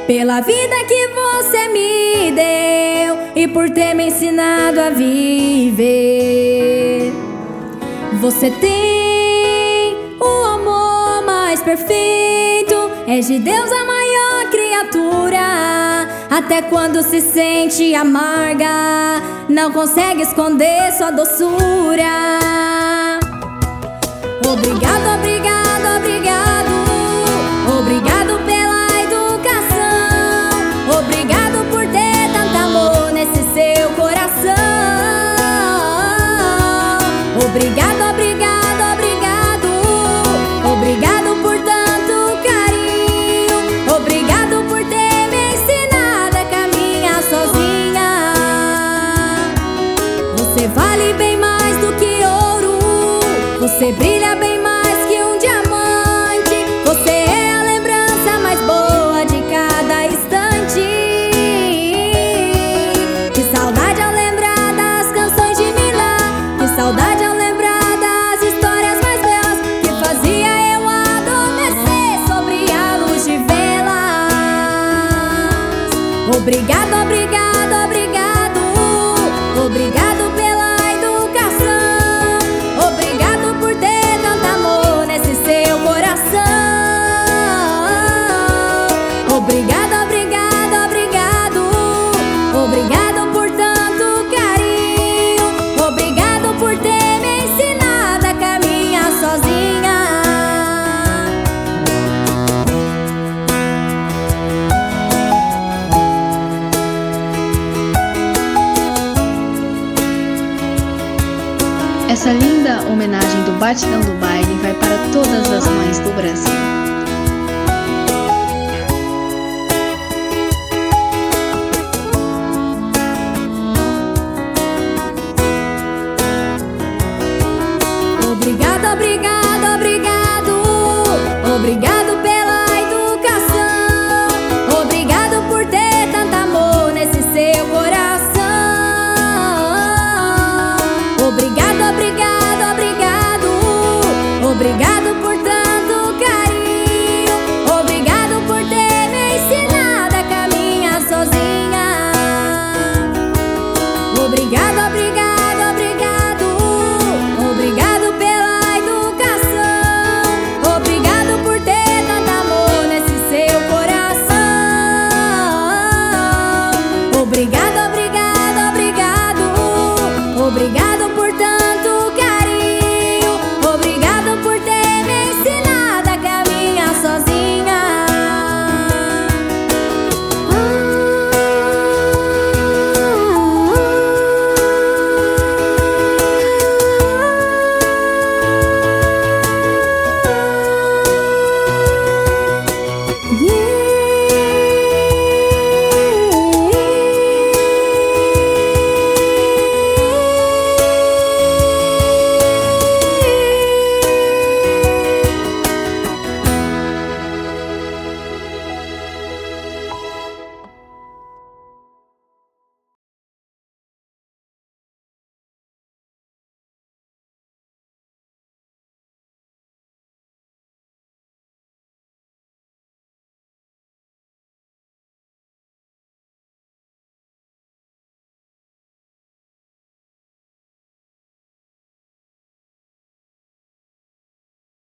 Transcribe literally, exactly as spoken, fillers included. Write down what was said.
pela vida que você me deu e por ter me ensinado a viver. Você tem o amor mais perfeito, és de Deus a maior criatura. Até quando se sente amarga, não consegue esconder sua doçura. Obrigado, obrigado, obrigado, obrigado pela educação. Obrigado por ter tanto amor nesse seu coração. Obrigado, obrigado, obrigado, obrigado por tanto carinho. Obrigado por ter me ensinado a caminhar sozinha. Você vale bem mais do que ouro, você brilha bem mais que um diamante. Você é a lembrança mais boa de cada instante. Que saudade ao lembrar das canções de Milá, que saudade ao lembrar das histórias mais belas que fazia eu adormecer sobre a luz de velas. Obrigado, obrigado, obrigado, obrigado pela educação. Obrigado por ter tanto amor nesse seu coração. Obrigado, obrigado, obrigado, obrigado por tanto carinho. Obrigado por ter me ensinado a caminhar sozinha. Essa linda homenagem do Batidão do Baile vai para todas as mães do Brasil.